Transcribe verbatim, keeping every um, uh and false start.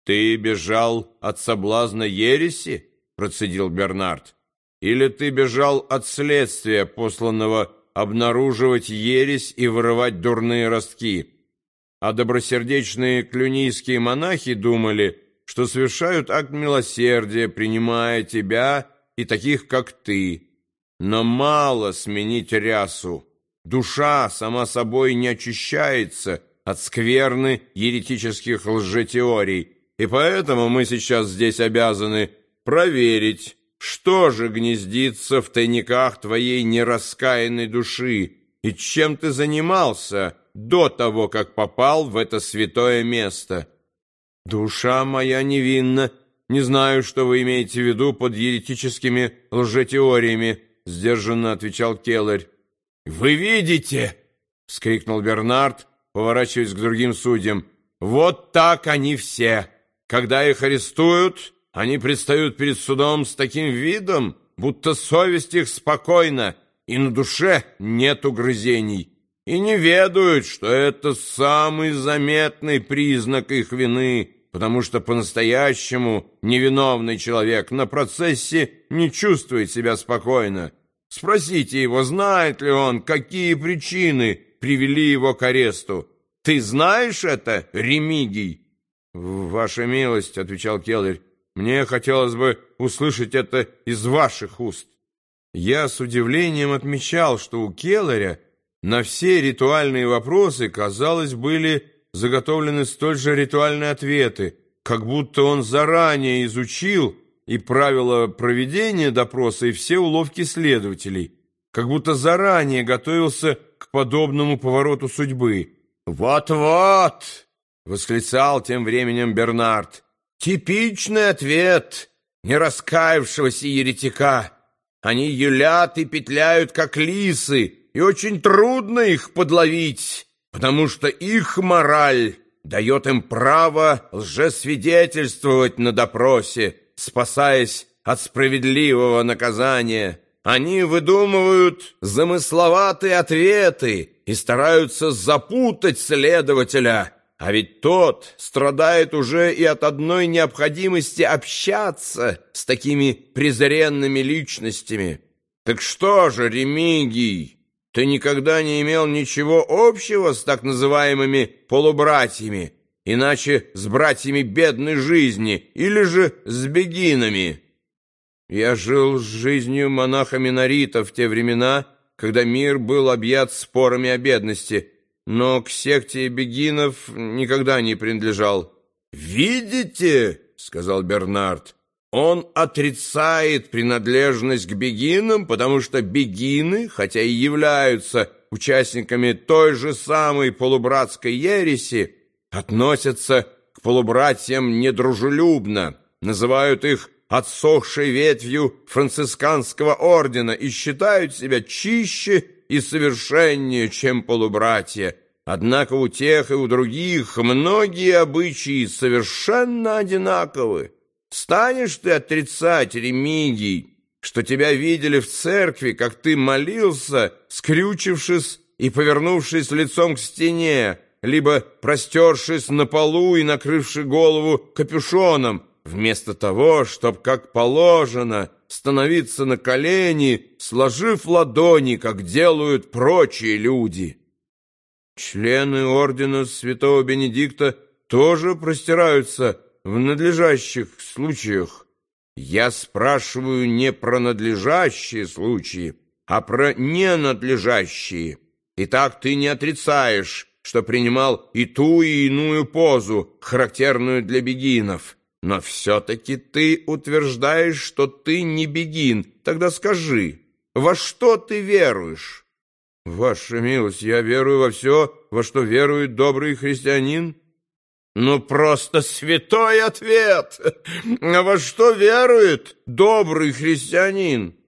«Ты бежал от соблазна ереси?» — процедил Бернард. «Или ты бежал от следствия, посланного обнаруживать ересь и вырывать дурные ростки? А добросердечные клюнийские монахи думали, что совершают акт милосердия, принимая тебя и таких, как ты. Но мало сменить рясу. Душа сама собой не очищается от скверны еретических лжетеорий, и поэтому мы сейчас здесь обязаны проверить, что же гнездится в тайниках твоей нераскаянной души и чем ты занимался до того, как попал в это святое место. Душа моя невинна. Не знаю, что вы имеете в виду под еретическими лжетеориями, сдержанно отвечал Келлер. «Вы видите!» — вскрикнул Бернард, поворачиваясь к другим судьям. «Вот так они все! Когда их арестуют, они предстают перед судом с таким видом, будто совесть их спокойна, и на душе нет угрызений, и не ведают, что это самый заметный признак их вины, потому что по-настоящему невиновный человек на процессе не чувствует себя спокойно. Спросите его, знает ли он, какие причины привели его к аресту. Ты знаешь это, Ремигий?» «Ваша милость», — отвечал Келлер, — «мне хотелось бы услышать это из ваших уст». Я с удивлением отмечал, что у Келлера на все ритуальные вопросы, казалось, были заготовлены столь же ритуальные ответы, как будто он заранее изучил и правила проведения допроса, и все уловки следователей, как будто заранее готовился к подобному повороту судьбы. «Вот-вот!» — восклицал тем временем Бернард. «Типичный ответ нераскаявшегося еретика. Они юлят и петляют, как лисы, и очень трудно их подловить, потому что их мораль дает им право лжесвидетельствовать на допросе, спасаясь от справедливого наказания. Они выдумывают замысловатые ответы и стараются запутать следователя, а ведь тот страдает уже и от одной необходимости общаться с такими презренными личностями. Так что же, Ремигий, ты никогда не имел ничего общего с так называемыми полубратьями, иначе с братьями бедной жизни или же с бегинами?» «Я жил с жизнью монаха-миноритов в те времена, когда мир был объят спорами о бедности, но к секте бегинов никогда не принадлежал». «Видите, — сказал Бернард, — он отрицает принадлежность к бегинам, потому что бегины, хотя и являются участниками той же самой полубратской ереси, относятся к полубратьям недружелюбно, называют их отсохшей ветвью францисканского ордена и считают себя чище и совершеннее, чем полубратья. Однако у тех и у других многие обычаи совершенно одинаковы. Станешь ты отрицать, Ремигий, что тебя видели в церкви, как ты молился, скрючившись и повернувшись лицом к стене, либо простершись на полу и накрывши голову капюшоном, вместо того, чтоб, как положено, становиться на колени, сложив ладони, как делают прочие люди? Члены ордена святого Бенедикта тоже простираются в надлежащих случаях. Я спрашиваю не про надлежащие случаи, а про ненадлежащие. Итак, ты не отрицаешь, что принимал и ту, и иную позу, характерную для бегинов. Но все-таки ты утверждаешь, что ты не бегин. Тогда скажи, во что ты веруешь? Ваша милость, я верую во все, во что верует добрый христианин. Ну, просто святой ответ! Во что верует добрый христианин?